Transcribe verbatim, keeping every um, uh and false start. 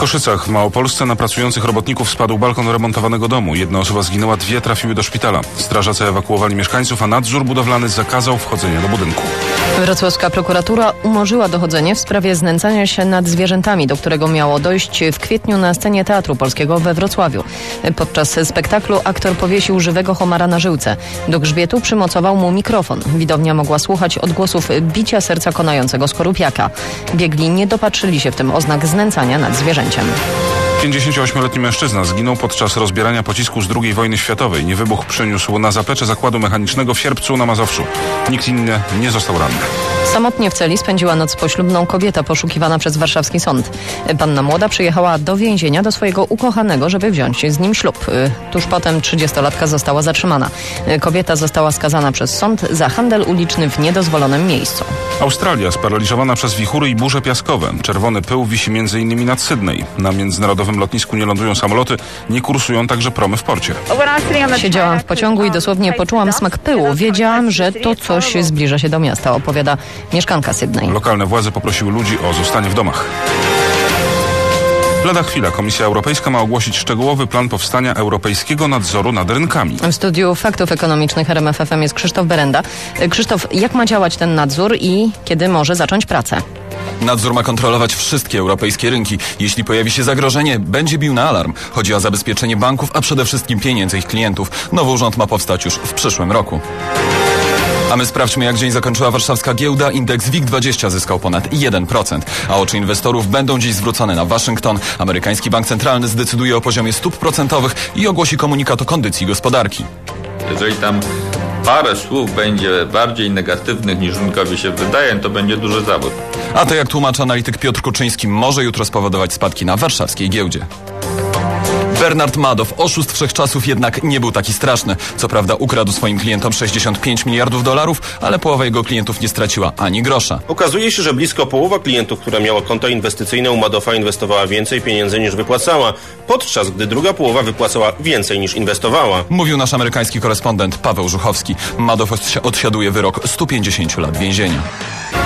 Koszycach w Małopolsce na pracujących robotników spadł balkon remontowanego domu. Jedna osoba zginęła, dwie trafiły do szpitala. Strażacy ewakuowali mieszkańców, a nadzór budowlany zakazał wchodzenia do budynku. Wrocławska prokuratura umorzyła dochodzenie w sprawie znęcania się nad zwierzętami, do którego miało dojść w kwietniu na scenie Teatru Polskiego we Wrocławiu. Podczas spektaklu aktor powiesił żywego homara na żyłce. Do grzbietu przymocował mu mikrofon. Widownia mogła słuchać odgłosów bicia serca konającego skorupiaka. Biegli nie dopatrzyli się w tym oznak znęcania nad zwierzęciem. pięćdziesięcioośmioletni mężczyzna zginął podczas rozbierania pocisku z drugiej wojny światowej. Niewybuch przyniósł na zaplecze zakładu mechanicznego w Sierpcu na Mazowszu. Nikt inny nie został ranny. Samotnie w celi spędziła noc poślubną kobieta poszukiwana przez warszawski sąd. Panna młoda przyjechała do więzienia do swojego ukochanego, żeby wziąć z nim ślub. Tuż potem trzydziestolatka została zatrzymana. Kobieta została skazana przez sąd za handel uliczny w niedozwolonym miejscu. Australia sparaliżowana przez wichury i burze piaskowe. Czerwony pył wisi między innymi nad Sydney. Na międzynarodowym lotnisku nie lądują samoloty, nie kursują także promy w porcie. Siedziałam w pociągu i dosłownie poczułam smak pyłu. Wiedziałam, że to coś zbliża się do miasta, opowiada mieszkanka Sydney. Lokalne władze poprosiły ludzi o zostanie w domach. Lada chwila Komisja Europejska ma ogłosić szczegółowy plan powstania europejskiego nadzoru nad rynkami. W studiu Faktów Ekonomicznych R M F F M jest Krzysztof Berenda. Krzysztof, jak ma działać ten nadzór i kiedy może zacząć pracę? Nadzór ma kontrolować wszystkie europejskie rynki. Jeśli pojawi się zagrożenie, będzie bił na alarm. Chodzi o zabezpieczenie banków, a przede wszystkim pieniędzy ich klientów. Nowy urząd ma powstać już w przyszłym roku. A my sprawdźmy, jak dzień zakończyła warszawska giełda. Indeks WIG dwadzieścia zyskał ponad jeden procent. A oczy inwestorów będą dziś zwrócone na Waszyngton. Amerykański Bank Centralny zdecyduje o poziomie stóp procentowych i ogłosi komunikat o kondycji gospodarki. Jeżeli tam parę słów będzie bardziej negatywnych niż rynkowi się wydaje, to będzie duży zawód. A to, jak tłumaczy analityk Piotr Kuczyński, może jutro spowodować spadki na warszawskiej giełdzie. Bernard Madoff, oszust wszechczasów, jednak nie był taki straszny. Co prawda ukradł swoim klientom sześćdziesiąt pięć miliardów dolarów, ale połowa jego klientów nie straciła ani grosza. Okazuje się, że blisko połowa klientów, która miała konto inwestycyjne u Madoffa, inwestowała więcej pieniędzy niż wypłacała, podczas gdy druga połowa wypłacała więcej niż inwestowała. Mówił nasz amerykański korespondent Paweł Żuchowski. Madoff odsiaduje wyrok stu pięćdziesięciu lat więzienia.